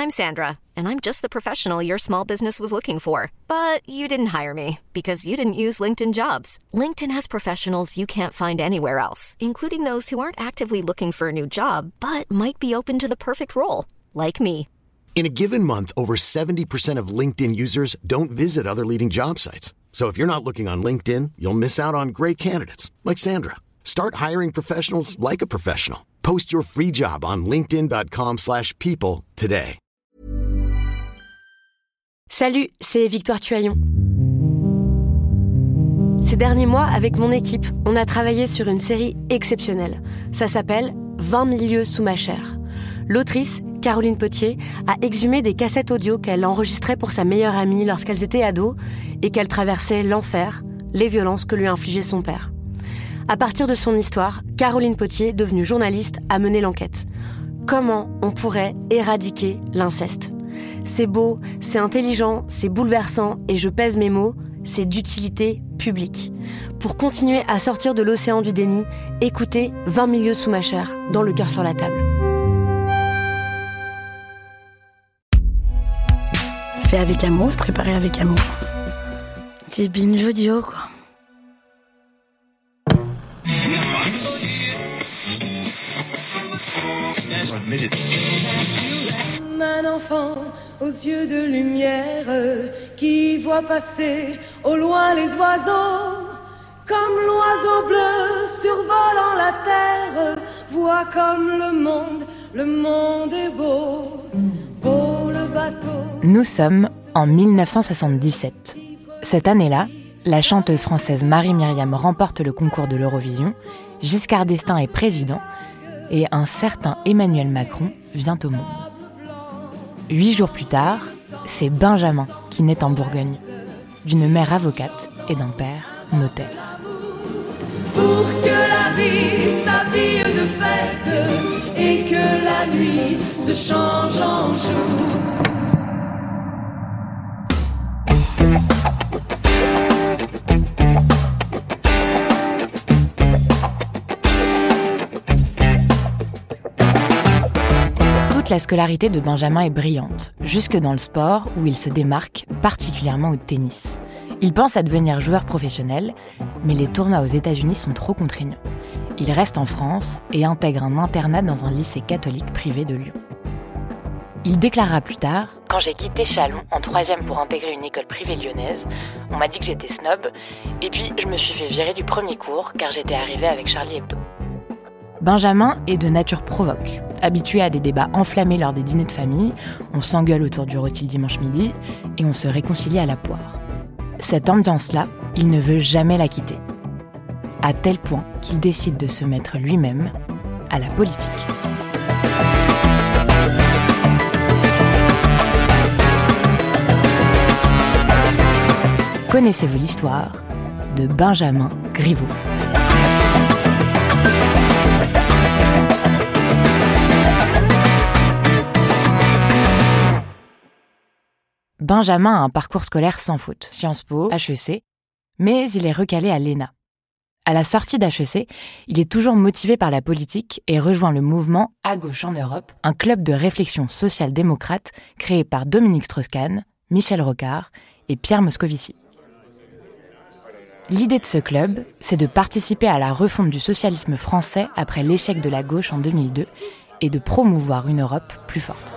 I'm Sandra, and I'm just the professional your small business was looking for. But you didn't hire me because you didn't use LinkedIn Jobs. LinkedIn has professionals you can't find anywhere else, including those who aren't actively looking for a new job, but might be open to the perfect role, like me. In a given month, over 70% of LinkedIn users don't visit other leading job sites. So if you're not looking on LinkedIn, you'll miss out on great candidates like Sandra. Start hiring professionals like a professional. Post your free job on linkedin.com/people today. Salut, c'est Victoire Tuaillon. Ces derniers mois, avec mon équipe, on a travaillé sur une série exceptionnelle. Ça s'appelle « 20 000 lieues sous ma chair ». L'autrice, Caroline Potier, a exhumé des cassettes audio qu'elle enregistrait pour sa meilleure amie lorsqu'elles étaient ados et qu'elle traversait l'enfer, les violences que lui infligeait son père. À partir de son histoire, Caroline Potier, devenue journaliste, a mené l'enquête. Comment on pourrait éradiquer l'inceste ? C'est beau, c'est intelligent, c'est bouleversant et je pèse mes mots, c'est d'utilité publique. Pour continuer à sortir de l'océan du déni, écoutez 20 000 lieues sous ma chair, dans Le cœur sur la table. Fait avec amour et préparé avec amour. C'est binge audio, quoi. Un enfant aux yeux de lumière qui voit passer au loin les oiseaux, comme l'oiseau bleu survolant la terre, voit comme le monde est beau, beau le bateau. Nous sommes en 1977. Cette année-là, la chanteuse française Marie-Myriam remporte le concours de l'Eurovision, Giscard d'Estaing est président et un certain Emmanuel Macron vient au monde. 8 jours plus tard, c'est Benjamin qui naît en Bourgogne, d'une mère avocate et d'un père notaire. Pour que la vie s'habille de fête et que la nuit se change en jour. Toute la scolarité de Benjamin est brillante, jusque dans le sport où il se démarque, particulièrement au tennis. Il pense à devenir joueur professionnel, mais les tournois aux États-Unis sont trop contraignants. Il reste en France et intègre un internat dans un lycée catholique privé de Lyon. Il déclarera plus tard « Quand j'ai quitté Châlons en 3e pour intégrer une école privée lyonnaise, on m'a dit que j'étais snob, et puis je me suis fait virer du premier cours car j'étais arrivé avec Charlie Hebdo. » Benjamin est de nature provoque. Habitué à des débats enflammés lors des dîners de famille, on s'engueule autour du rôti le dimanche midi et on se réconcilie à la poire. Cette ambiance-là, il ne veut jamais la quitter. À tel point qu'il décide de se mettre lui-même à la politique. Connaissez-vous l'histoire de Benjamin Griveaux ? Benjamin a un parcours scolaire sans faute, Sciences Po, HEC, mais il est recalé à l'ENA. À la sortie d'HEC, il est toujours motivé par la politique et rejoint le mouvement À gauche en Europe, un club de réflexion social-démocrate créé par Dominique Strauss-Kahn, Michel Rocard et Pierre Moscovici. L'idée de ce club, c'est de participer à la refonte du socialisme français après l'échec de la gauche en 2002 et de promouvoir une Europe plus forte.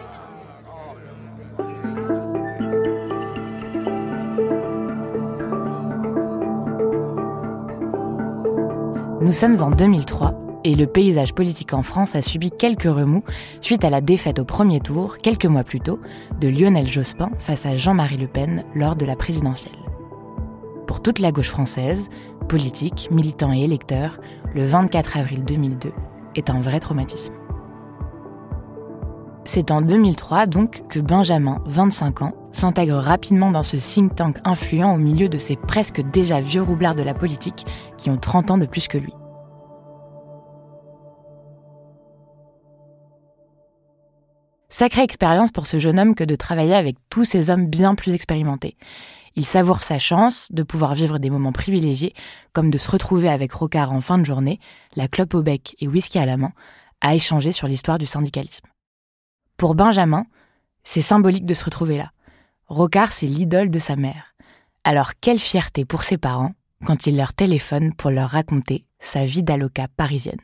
Nous sommes en 2003 et le paysage politique en France a subi quelques remous suite à la défaite au premier tour, quelques mois plus tôt, de Lionel Jospin face à Jean-Marie Le Pen lors de la présidentielle. Pour toute la gauche française, politiques, militants et électeurs, le 24 avril 2002 est un vrai traumatisme. C'est en 2003 donc que Benjamin, 25 ans, s'intègre rapidement dans ce think tank influent au milieu de ces presque déjà vieux roublards de la politique qui ont 30 ans de plus que lui. Sacrée expérience pour ce jeune homme que de travailler avec tous ces hommes bien plus expérimentés. Il savoure sa chance de pouvoir vivre des moments privilégiés, comme de se retrouver avec Rocard en fin de journée, la clope au bec et whisky à la main, à échanger sur l'histoire du syndicalisme. Pour Benjamin, C'est symbolique de se retrouver là. Rocard, c'est l'idole de sa mère. Alors quelle fierté pour ses parents quand il leur téléphone pour leur raconter sa vie d'aloca parisienne.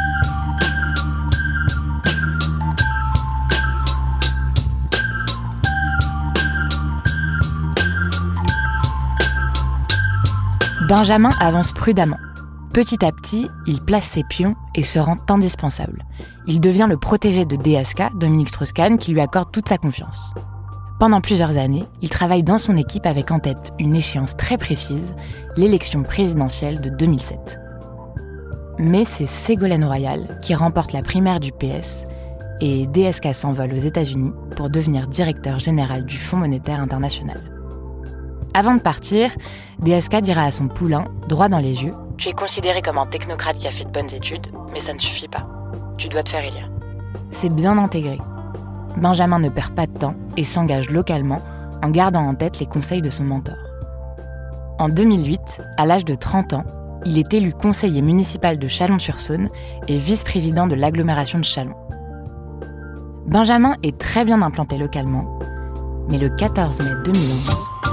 Benjamin avance prudemment. Petit à petit, il place ses pions et se rend indispensable. Il devient le protégé de DSK, Dominique Strauss-Kahn, qui lui accorde toute sa confiance. Pendant plusieurs années, il travaille dans son équipe avec en tête une échéance très précise, l'élection présidentielle de 2007. Mais c'est Ségolène Royal qui remporte la primaire du PS et DSK s'envole aux États-Unis pour devenir directeur général du Fonds monétaire international. Avant de partir, DSK dira à son poulain, droit dans les yeux, « Tu es considéré comme un technocrate qui a fait de bonnes études, mais ça ne suffit pas. Tu dois te faire élire. » C'est bien intégré. Benjamin ne perd pas de temps et s'engage localement en gardant en tête les conseils de son mentor. En 2008, à l'âge de 30 ans, il est élu conseiller municipal de Chalon-sur-Saône et vice-président de l'agglomération de Châlons. Benjamin est très bien implanté localement, mais le 14 mai 2011...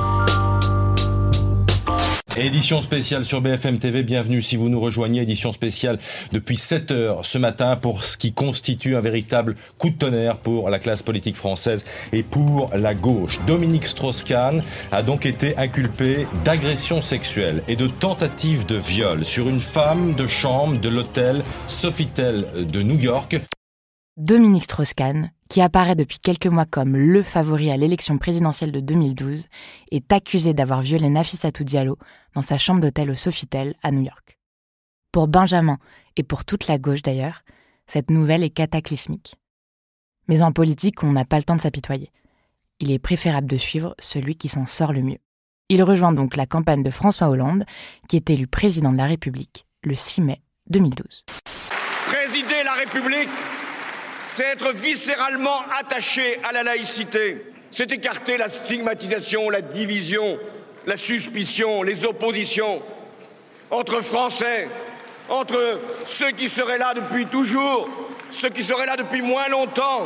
Édition spéciale sur BFM TV, bienvenue si vous nous rejoignez, édition spéciale depuis 7h ce matin pour ce qui constitue un véritable coup de tonnerre pour la classe politique française et pour la gauche. Dominique Strauss-Kahn a donc été inculpé d'agression sexuelle et de tentative de viol sur une femme de chambre de l'hôtel Sofitel de New York. Dominique Strauss-Kahn, qui apparaît depuis quelques mois comme le favori à l'élection présidentielle de 2012, est accusé d'avoir violé Nafissatou Diallo dans sa chambre d'hôtel au Sofitel à New York. Pour Benjamin, et pour toute la gauche d'ailleurs, cette nouvelle est cataclysmique. Mais en politique, on n'a pas le temps de s'apitoyer. Il est préférable de suivre celui qui s'en sort le mieux. Il rejoint donc la campagne de François Hollande, qui est élu président de la République le 6 mai 2012. Présider la République, c'est être viscéralement attaché à la laïcité. C'est écarter la stigmatisation, la division, la suspicion, les oppositions entre Français, entre ceux qui seraient là depuis toujours, ceux qui seraient là depuis moins longtemps.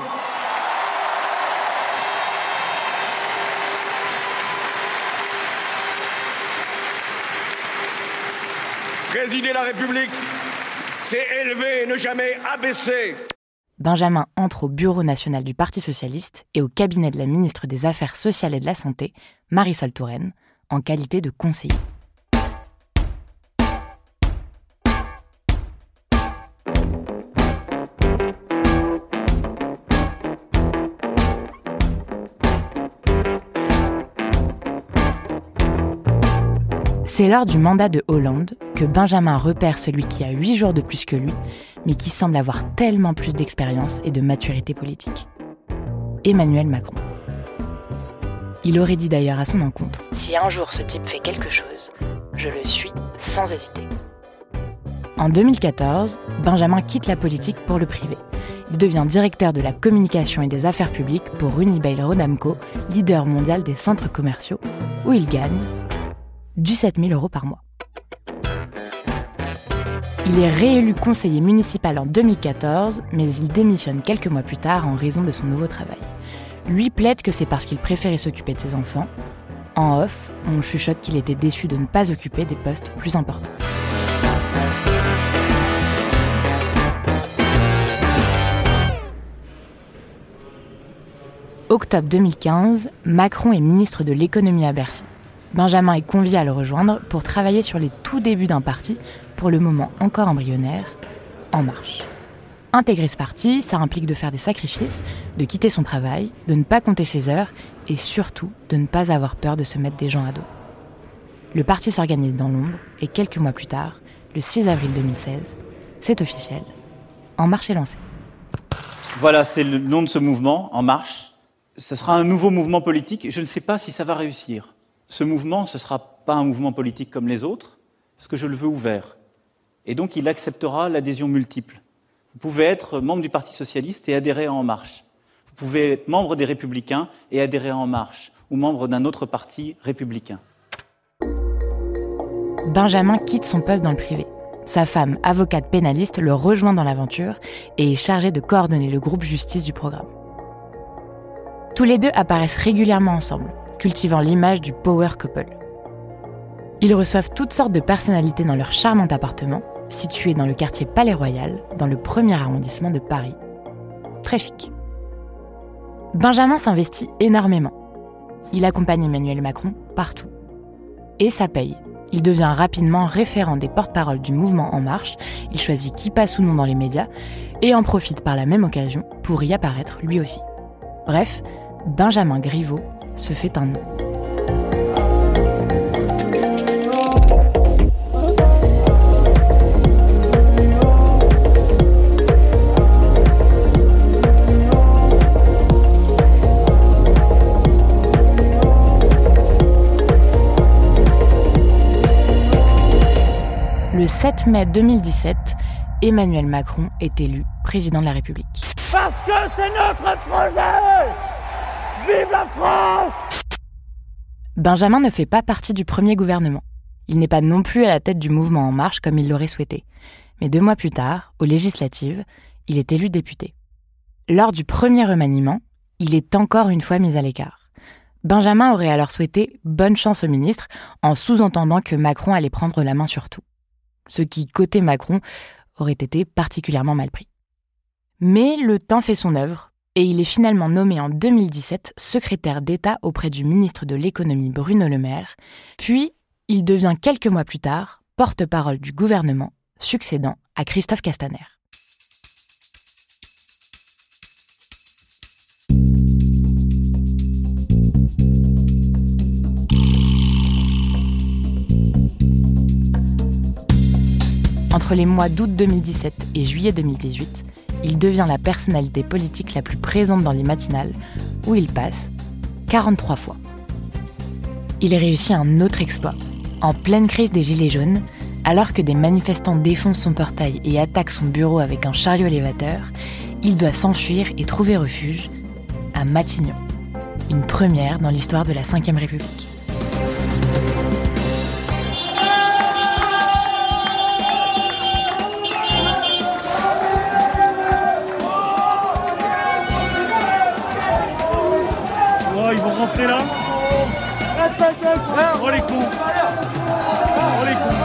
Présider la République, c'est élever et ne jamais abaisser. Benjamin entre au Bureau national du Parti socialiste et au cabinet de la ministre des Affaires sociales et de la Santé, Marisol Touraine, en qualité de conseiller. C'est lors du mandat de Hollande que Benjamin repère celui qui a 8 jours de plus que lui, mais qui semble avoir tellement plus d'expérience et de maturité politique. Emmanuel Macron. Il aurait dit d'ailleurs à son encontre « Si un jour ce type fait quelque chose, je le suis sans hésiter ». En 2014, Benjamin quitte la politique pour le privé. Il devient directeur de la communication et des affaires publiques pour Unibail-Rodamco, leader mondial des centres commerciaux, où il gagne 17 000 € par mois. Il est réélu conseiller municipal en 2014, mais il démissionne quelques mois plus tard en raison de son nouveau travail. Lui plaide que c'est parce qu'il préférait s'occuper de ses enfants. En off, on chuchote qu'il était déçu de ne pas occuper des postes plus importants. Octobre 2015, Macron est ministre de l'économie à Bercy. Benjamin est convié à le rejoindre pour travailler sur les tout débuts d'un parti, pour le moment encore embryonnaire, En Marche. Intégrer ce parti, ça implique de faire des sacrifices, de quitter son travail, de ne pas compter ses heures et surtout de ne pas avoir peur de se mettre des gens à dos. Le parti s'organise dans l'ombre et quelques mois plus tard, le 6 avril 2016, c'est officiel, En Marche est lancé. Voilà, c'est le nom de ce mouvement, En Marche. Ce sera un nouveau mouvement politique. Je ne sais pas si ça va réussir. Ce mouvement, ce ne sera pas un mouvement politique comme les autres, parce que je le veux ouvert. Et donc, il acceptera l'adhésion multiple. Vous pouvez être membre du Parti socialiste et adhérer à En Marche. Vous pouvez être membre des Républicains et adhérer à En Marche, ou membre d'un autre parti républicain. Benjamin quitte son poste dans le privé. Sa femme, avocate pénaliste, le rejoint dans l'aventure et est chargée de coordonner le groupe justice du programme. Tous les deux apparaissent régulièrement ensemble, cultivant l'image du power couple. Ils reçoivent toutes sortes de personnalités dans leur charmant appartement, situé dans le quartier Palais-Royal, dans le 1er arrondissement de Paris. Très chic. Benjamin s'investit énormément. Il accompagne Emmanuel Macron partout. Et ça paye. Il devient rapidement référent des porte-paroles du mouvement En Marche, il choisit qui passe ou non dans les médias, et en profite par la même occasion pour y apparaître lui aussi. Bref, Benjamin Griveaux se fait un nom. Le 7 mai 2017, Emmanuel Macron est élu président de la République. Parce que c'est notre projet! Vive la France! Benjamin ne fait pas partie du premier gouvernement. Il n'est pas non plus à la tête du mouvement En Marche comme il l'aurait souhaité. Mais 2 mois plus tard, aux législatives, il est élu député. Lors du premier remaniement, il est encore une fois mis à l'écart. Benjamin aurait alors souhaité bonne chance au ministre, en sous-entendant que Macron allait prendre la main sur tout. Ce qui, côté Macron, aurait été particulièrement mal pris. Mais le temps fait son œuvre, et il est finalement nommé en 2017 secrétaire d'État auprès du ministre de l'économie Bruno Le Maire, puis il devient quelques mois plus tard porte-parole du gouvernement, succédant à Christophe Castaner. Entre les mois d'août 2017 et juillet 2018, il devient la personnalité politique la plus présente dans les matinales, où il passe 43 fois. Il réussit un autre exploit. En pleine crise des Gilets jaunes, alors que des manifestants défoncent son portail et attaquent son bureau avec un chariot élévateur, il doit s'enfuir et trouver refuge à Matignon. Une première dans l'histoire de la Ve République. Ils vont rentrer là. Oh les cons. Oh les cons.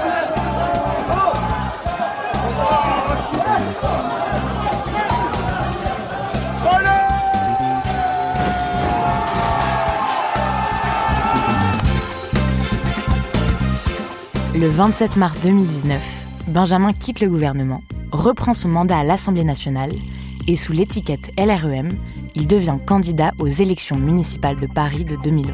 Le 27 mars 2019, Benjamin quitte le gouvernement, reprend son mandat à l'Assemblée nationale et sous l'étiquette LREM, il devient candidat aux élections municipales de Paris de 2020.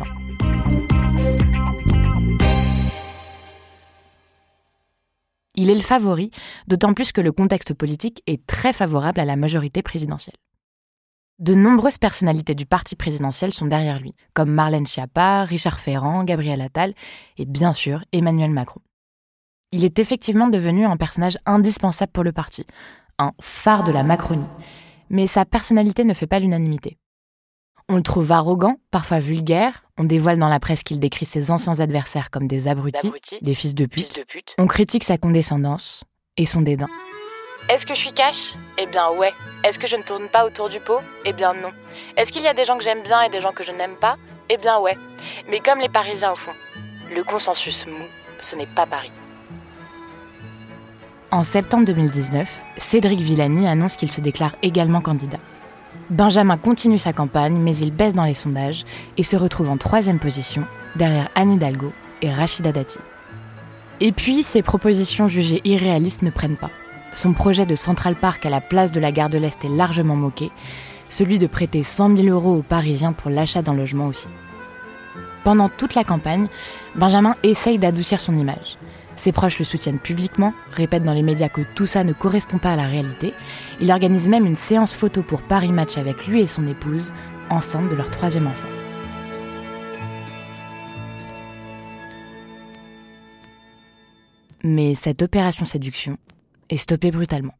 Il est le favori, d'autant plus que le contexte politique est très favorable à la majorité présidentielle. De nombreuses personnalités du parti présidentiel sont derrière lui, comme Marlène Schiappa, Richard Ferrand, Gabriel Attal et bien sûr Emmanuel Macron. Il est effectivement devenu un personnage indispensable pour le parti, un phare de la Macronie. Mais sa personnalité ne fait pas l'unanimité. On le trouve arrogant, parfois vulgaire, on dévoile dans la presse qu'il décrit ses anciens adversaires comme des abrutis, des fils de pute. On critique sa condescendance et son dédain. Est-ce que je suis cash ? Eh bien ouais. Est-ce que je ne tourne pas autour du pot ? Eh bien non. Est-ce qu'il y a des gens que j'aime bien et des gens que je n'aime pas ? Eh bien ouais. Mais comme les Parisiens au fond, le consensus mou, ce n'est pas Paris. En septembre 2019, Cédric Villani annonce qu'il se déclare également candidat. Benjamin continue sa campagne, mais il baisse dans les sondages et se retrouve en 3e position, derrière Anne Hidalgo et Rachida Dati. Et puis, ses propositions jugées irréalistes ne prennent pas. Son projet de Central Park à la place de la gare de l'Est est largement moqué, celui de prêter 100 000 € aux Parisiens pour l'achat d'un logement aussi. Pendant toute la campagne, Benjamin essaye d'adoucir son image. Ses proches le soutiennent publiquement, répètent dans les médias que tout ça ne correspond pas à la réalité. Il organise même une séance photo pour Paris Match avec lui et son épouse, enceinte de leur 3e enfant. Mais cette opération séduction est stoppée brutalement.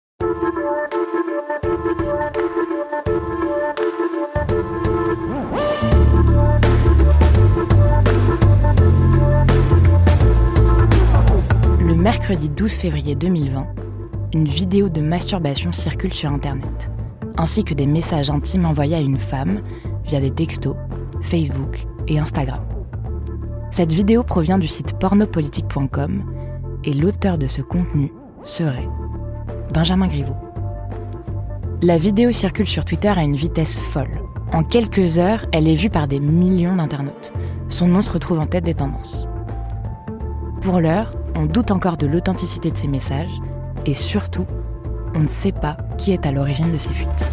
Le mercredi 12 février 2020, une vidéo de masturbation circule sur Internet, ainsi que des messages intimes envoyés à une femme, via des textos, Facebook et Instagram. Cette vidéo provient du site pornopolitique.com et l'auteur de ce contenu serait Benjamin Griveaux. La vidéo circule sur Twitter à une vitesse folle. En quelques heures, elle est vue par des millions d'internautes. Son nom se retrouve en tête des tendances. Pour l'heure, on doute encore de l'authenticité de ces messages et surtout, on ne sait pas qui est à l'origine de ces fuites.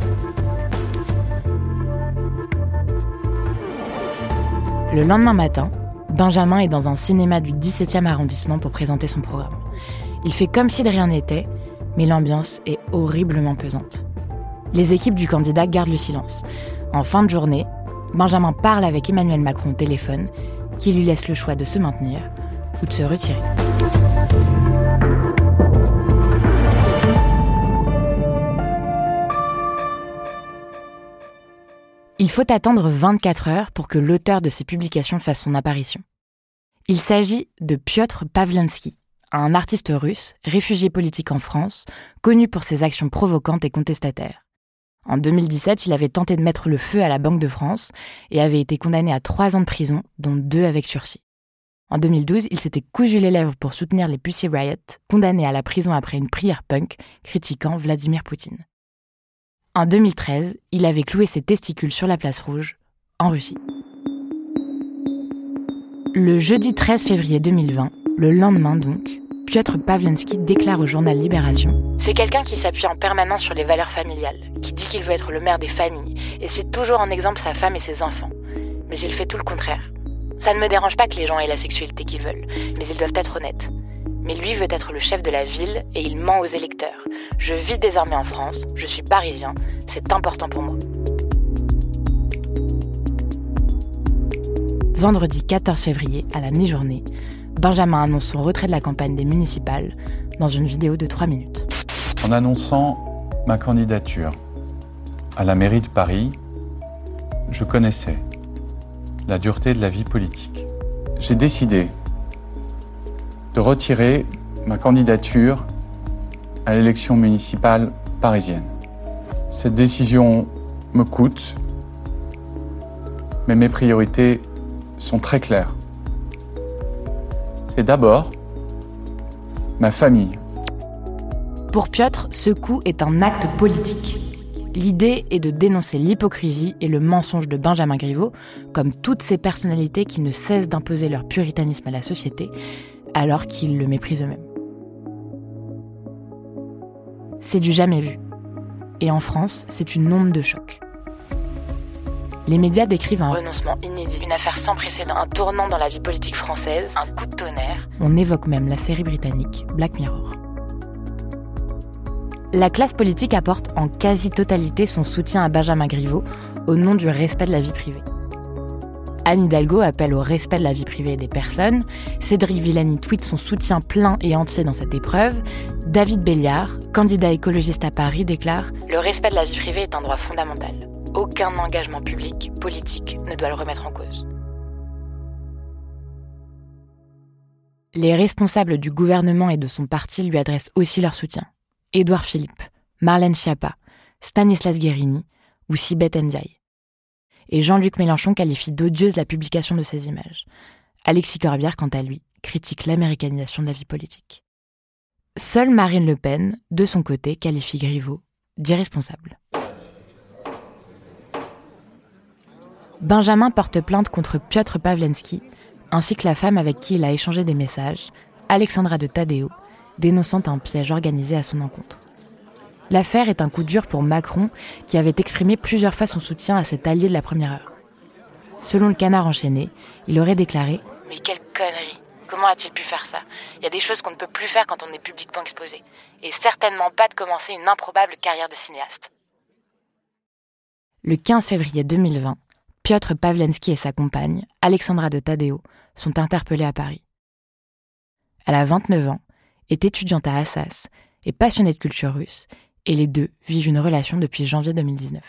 Le lendemain matin, Benjamin est dans un cinéma du 17e arrondissement pour présenter son programme. Il fait comme si de rien n'était, mais l'ambiance est horriblement pesante. Les équipes du candidat gardent le silence. En fin de journée, Benjamin parle avec Emmanuel Macron au téléphone, qui lui laisse le choix de se maintenir ou de se retirer. Il faut attendre 24 heures pour que l'auteur de ces publications fasse son apparition. Il s'agit de Piotr Pawlenski, un artiste russe, réfugié politique en France, connu pour ses actions provocantes et contestataires. En 2017, il avait tenté de mettre le feu à la Banque de France et avait été condamné à 3 ans de prison, dont 2 avec sursis. En 2012, il s'était cousu les lèvres pour soutenir les Pussy Riot, condamné à la prison après une prière punk critiquant Vladimir Poutine. En 2013, il avait cloué ses testicules sur la place Rouge, en Russie. Le jeudi 13 février 2020, le lendemain donc, Piotr Pawlenski déclare au journal Libération « C'est quelqu'un qui s'appuie en permanence sur les valeurs familiales, qui dit qu'il veut être le maire des familles, et cite toujours en exemple sa femme et ses enfants. Mais il fait tout le contraire. Ça ne me dérange pas que les gens aient la sexualité qu'ils veulent, mais ils doivent être honnêtes. Mais lui veut être le chef de la ville et il ment aux électeurs. Je vis désormais en France, je suis parisien, c'est important pour moi. » Vendredi 14 février, à la mi-journée, Benjamin annonce son retrait de la campagne des municipales dans une vidéo de 3 minutes. En annonçant ma candidature à la mairie de Paris, je connaissais la dureté de la vie politique. J'ai décidé de retirer ma candidature à l'élection municipale parisienne. Cette décision me coûte, mais mes priorités sont très claires. C'est d'abord ma famille. Pour Piotr, ce coup est un acte politique. L'idée est de dénoncer l'hypocrisie et le mensonge de Benjamin Griveaux, comme toutes ces personnalités qui ne cessent d'imposer leur puritanisme à la société, alors qu'ils le méprisent eux-mêmes. C'est du jamais vu. Et en France, c'est une onde de choc. Les médias décrivent un renoncement inédit, une affaire sans précédent, un tournant dans la vie politique française, un coup de tonnerre. On évoque même la série britannique Black Mirror. La classe politique apporte en quasi-totalité son soutien à Benjamin Griveaux au nom du respect de la vie privée. Anne Hidalgo appelle au respect de la vie privée des personnes, Cédric Villani tweet son soutien plein et entier dans cette épreuve, David Béliard, candidat écologiste à Paris, déclare « Le respect de la vie privée est un droit fondamental. Aucun engagement public, politique, ne doit le remettre en cause. » Les responsables du gouvernement et de son parti lui adressent aussi leur soutien. Édouard Philippe, Marlène Schiappa, Stanislas Guerini ou Sibeth Ndiaye. Et Jean-Luc Mélenchon qualifie d'odieuse la publication de ces images. Alexis Corbière, quant à lui, critique l'américanisation de la vie politique. Seule Marine Le Pen, de son côté, qualifie Griveaux d'irresponsable. Benjamin porte plainte contre Piotr Pawlenski, ainsi que la femme avec qui il a échangé des messages, Alexandra de Taddeo, dénonçant un piège organisé à son encontre. L'affaire est un coup dur pour Macron, qui avait exprimé plusieurs fois son soutien à cet allié de la première heure. Selon le Canard enchaîné, il aurait déclaré « Mais quelle connerie! Comment a-t-il pu faire ça? Il y a des choses qu'on ne peut plus faire quand on est publiquement exposé. Et certainement pas de commencer une improbable carrière de cinéaste. » Le 15 février 2020, Piotr Pawlenski et sa compagne, Alexandra de Taddeo, sont interpellés à Paris. Elle a 29 ans, est étudiante à Assas, est passionnée de culture russe, et les deux vivent une relation depuis janvier 2019.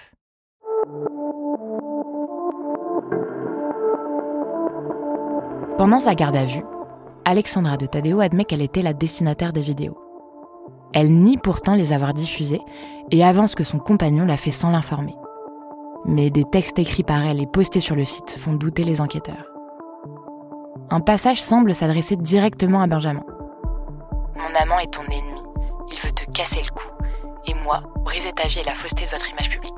Pendant sa garde à vue, Alexandra de Taddeo admet qu'elle était la destinataire des vidéos. Elle nie pourtant les avoir diffusées et avance que son compagnon l'a fait sans l'informer. Mais des textes écrits par elle et postés sur le site font douter les enquêteurs. Un passage semble s'adresser directement à Benjamin. « Mon amant est ton ennemi. Il veut te casser le cou. Et moi, briser ta vie et la fausseté de votre image publique. »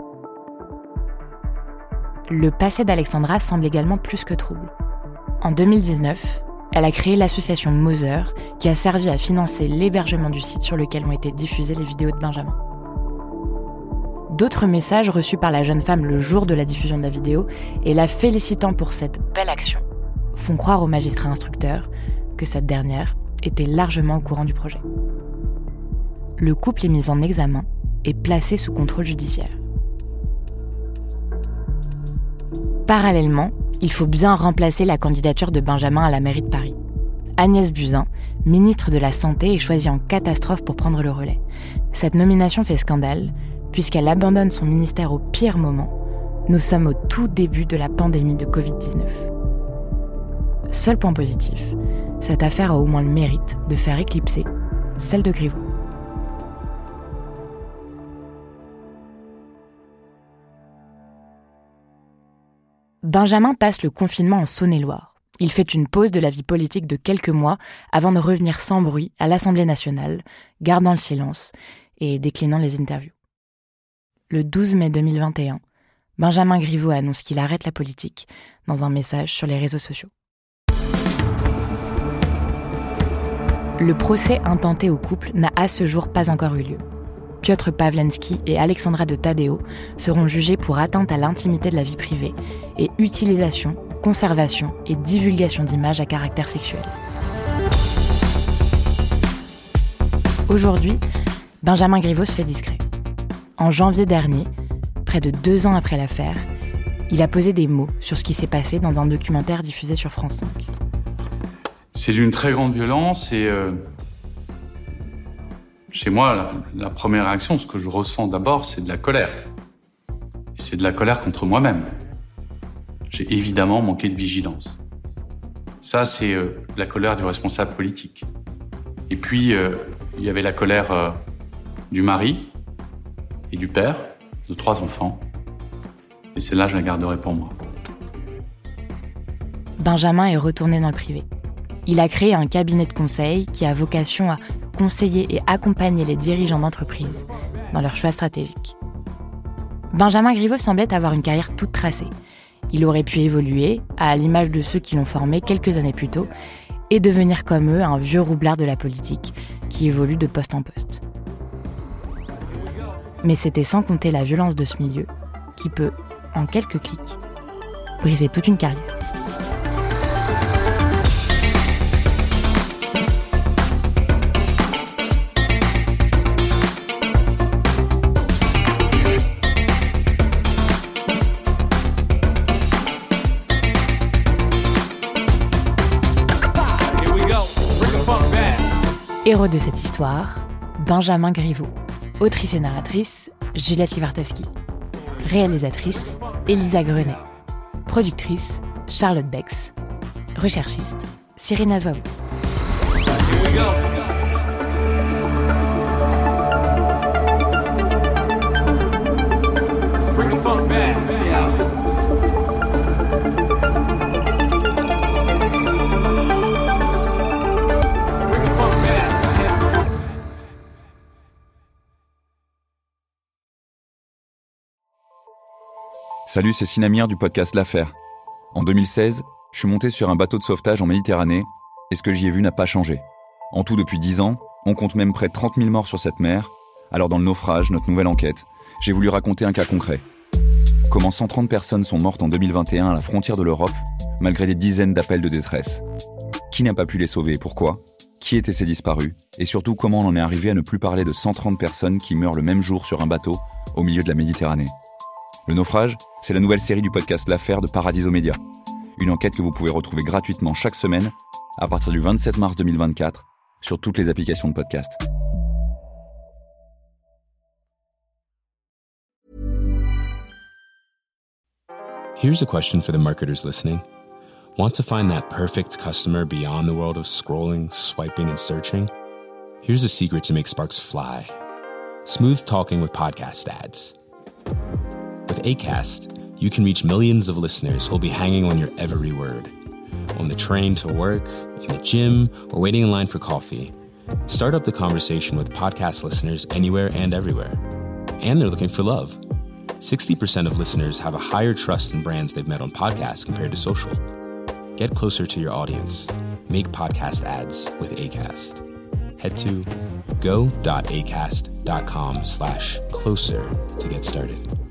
Le passé d'Alexandra semble également plus que trouble. En 2019, elle a créé l'association Mother, qui a servi à financer l'hébergement du site sur lequel ont été diffusées les vidéos de Benjamin. D'autres messages reçus par la jeune femme le jour de la diffusion de la vidéo et la félicitant pour cette belle action font croire au magistrat instructeur que cette dernière était largement au courant du projet. Le couple est mis en examen et placé sous contrôle judiciaire. Parallèlement, il faut bien remplacer la candidature de Benjamin à la mairie de Paris. Agnès Buzyn, ministre de la Santé, est choisie en catastrophe pour prendre le relais. Cette nomination fait scandale, puisqu'elle abandonne son ministère au pire moment. Nous sommes au tout début de la pandémie de Covid-19. Seul point positif, cette affaire a au moins le mérite de faire éclipser celle de Griveaux. Benjamin passe le confinement en Saône-et-Loire. Il fait une pause de la vie politique de quelques mois avant de revenir sans bruit à l'Assemblée nationale, gardant le silence et déclinant les interviews. Le 12 mai 2021, Benjamin Griveaux annonce qu'il arrête la politique dans un message sur les réseaux sociaux. Le procès intenté au couple n'a à ce jour pas encore eu lieu. Piotr Pawlenski et Alexandra de Taddeo seront jugés pour atteinte à l'intimité de la vie privée et utilisation, conservation et divulgation d'images à caractère sexuel. Aujourd'hui, Benjamin Griveaux se fait discret. En janvier dernier, près de 2 ans après l'affaire, il a posé des mots sur ce qui s'est passé dans un documentaire diffusé sur France 5. C'est d'une très grande violence et chez moi, la première réaction, ce que je ressens d'abord, c'est de la colère. Et c'est de la colère contre moi-même. J'ai évidemment manqué de vigilance. Ça, c'est la colère du responsable politique. Et puis, il y avait la colère du mari et du père de 3 enfants. Et celle-là, je la garderai pour moi. Benjamin est retourné dans le privé. Il a créé un cabinet de conseil qui a vocation à conseiller et accompagner les dirigeants d'entreprise dans leurs choix stratégiques. Benjamin Griveaux semblait avoir une carrière toute tracée. Il aurait pu évoluer, à l'image de ceux qui l'ont formé quelques années plus tôt, et devenir comme eux un vieux roublard de la politique qui évolue de poste en poste. Mais c'était sans compter la violence de ce milieu qui peut, en quelques clics, briser toute une carrière. Héros de cette histoire, Benjamin Griveaux. Autrice et narratrice, Juliette Livartowski. Réalisatrice, Elisa Grenet. Productrice, Charlotte Bex. Recherchiste, Cyrine Azouaou. Salut, c'est Sinamir du podcast L'Affaire. En 2016, je suis monté sur un bateau de sauvetage en Méditerranée et ce que j'y ai vu n'a pas changé. En tout, depuis 10 ans, on compte même près de 30 000 morts sur cette mer. Alors dans le naufrage, notre nouvelle enquête, j'ai voulu raconter un cas concret. Comment 130 personnes sont mortes en 2021 à la frontière de l'Europe, malgré des dizaines d'appels de détresse. Qui n'a pas pu les sauver et pourquoi ? Qui étaient ces disparus ? Et surtout, comment on en est arrivé à ne plus parler de 130 personnes qui meurent le même jour sur un bateau au milieu de la Méditerranée ? Le naufrage, c'est la nouvelle série du podcast L'Affaire de Paradiso Média. Une enquête que vous pouvez retrouver gratuitement chaque semaine à partir du 27 mars 2024 sur toutes les applications de podcast. Here's a question for the marketers listening. Want to find that perfect customer beyond the world of scrolling, swiping, and searching? Here's a secret to make sparks fly. Smooth talking with podcast ads. With Acast, you can reach millions of listeners who'll be hanging on your every word. On the train to work, in the gym, or waiting in line for coffee. Start up the conversation with podcast listeners anywhere and everywhere. And they're looking for love. 60% of listeners have a higher trust in brands they've met on podcasts compared to social. Get closer to your audience. Make podcast ads with Acast. Head to go.acast.com/closer to get started.